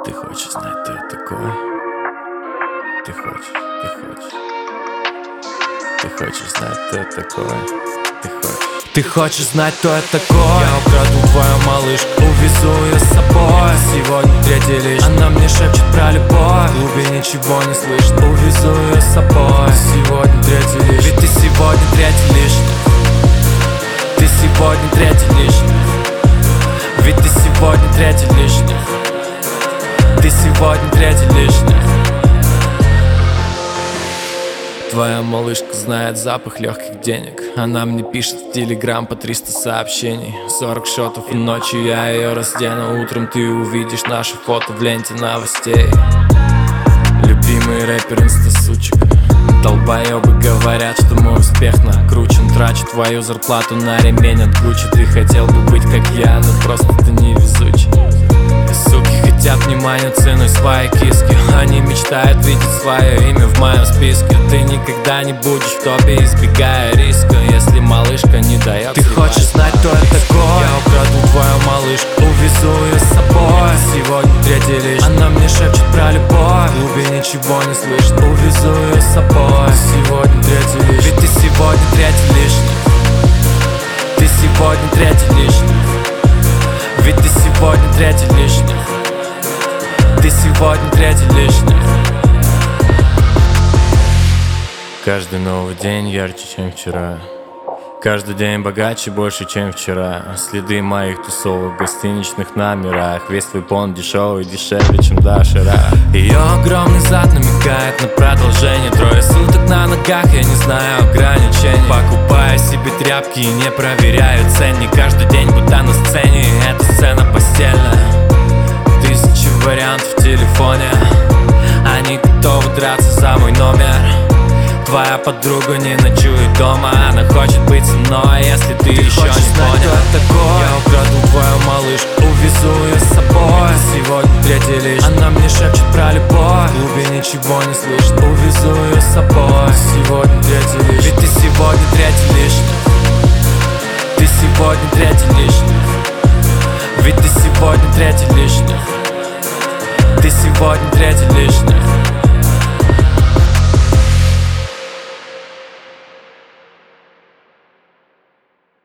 Ты хочешь знать, кто я такой? Ты хочешь. Ты хочешь знать, кто я такой? Ты хочешь знать, кто я такой? Я украду твою малышку, увезу ее с собой. Сегодня третий лишь, она мне шепчет про любовь. В клубе ничего не слышно, увезу ее с собой. Сегодня третий лишь, ведь ты сегодня третий лишний. Ты сегодня третий лишний. Ведь ты сегодня третий лишний. Ты сегодня третий лишний. Твоя малышка знает запах легких денег. Она мне пишет в телеграм по 300 сообщений. 40 шотов и ночью я ее раздену. Утром ты увидишь наши фото в ленте новостей. Любимый рэпер инстасучек. Долбоебы говорят, что мой успех накручен. Трачу твою зарплату на ремень от Гуччи. Ты хотел бы быть как я, но просто ты невезучий. Суки хотят внимания ценой своей киски. Они мечтают видеть свое имя в моем списке. Ты никогда не будешь в топе, избегая риска, если малышка не дает. Ты хочешь знать, кто я такой? Я украду твою малышку, увезу ее с собой. Сегодня третий лишь, она мне шепчет про любовь. В клубе ничего не слышно, увезу ее с собой. Сегодня третий лишь, ведь ты сегодня третий лишний. Ты сегодня третий лишний. Ведь ты сегодня третий лишний. Ты сегодня третий лишний. Каждый новый день ярче, чем вчера. Каждый день богаче, больше, чем вчера. Следы моих тусовок в гостиничных номерах. Весь твой понт дешевый, дешевле, чем дошира. Ее огромный зад намекает на продолжение. Трое суток на ногах, я не знаю ограничений. Покупаю себе тряпки и не проверяю ценник. Каждый день будто на сцене, и эта сцена постельная. Тысячи вариантов в телефоне. Они готовы драться за мой номер. Твоя подруга не ночует дома. Она хочет быть со мной, если ты еще не понял. Я украду твою малышку, увезу ее с собой. Сегодня третий лишь, она мне шепчет про любовь. В клубе ничего не слышно, увезу ее с собой. Сегодня третий лишь, ведь ты сегодня третий лишний. Ты сегодня третий лишний. Ведь ты сегодня третий лишний. Ты сегодня третий лишний.